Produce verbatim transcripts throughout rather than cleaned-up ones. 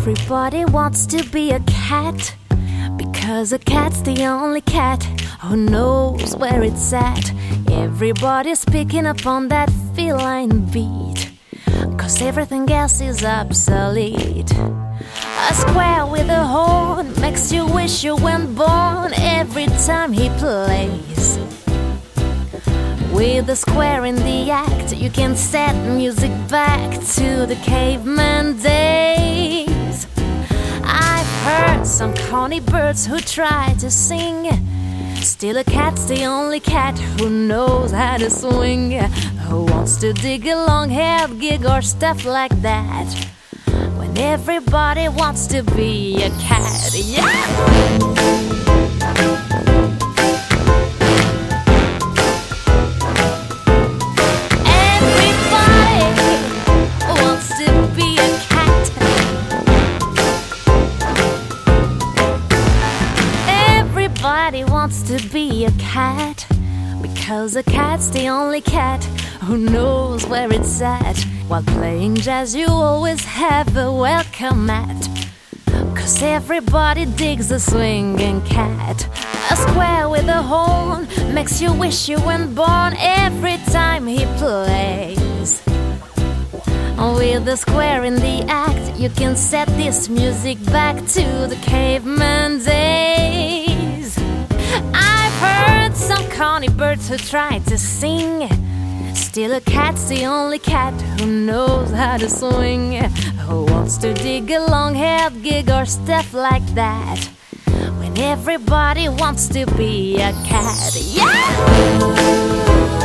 Everybody wants to be a cat, because a cat's the only cat who knows where it's at. Everybody's picking up on that feline beat, cause everything else is obsolete. A square with a horn makes you wish you weren't born every time he plays. With a square in the act, you can set music back to the caveman days. I've heard some corny birds who try to sing, still a cat's the only cat who knows how to swing. Who wants to dig a long-haired gig or stuff like that, when everybody wants to be a cat? Yeah! Everybody wants to be a cat, because a cat's the only cat who knows where it's at. While playing jazz you always have a welcome mat, cause everybody digs a swinging cat. A square with a horn makes you wish you weren't born every time he plays. With a square in the act, you can set this music back to the caveman days. I've heard some corny birds who try to sing, still a cat's the only cat who knows how to swing. Who wants to dig a long-haired gig or stuff like that, when everybody wants to be a cat? Yeah!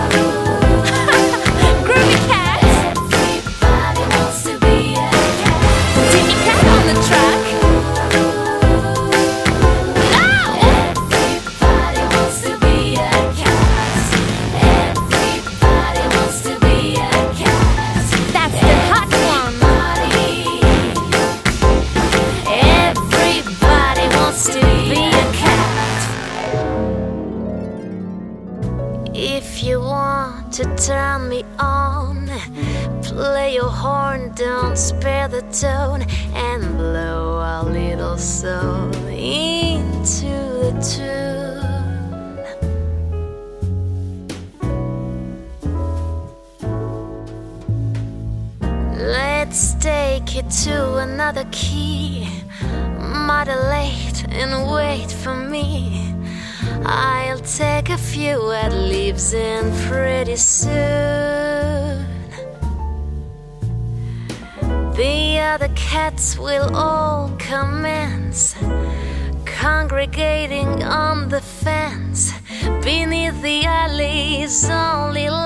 If you want to turn me on, play your horn, don't spare the tone, and blow a little soul into the tune. Let's take it to another key, modulate and wait for me. I'll take a few ad libs in pretty soon. The other cats will all commence, congregating on the fence beneath the alley's only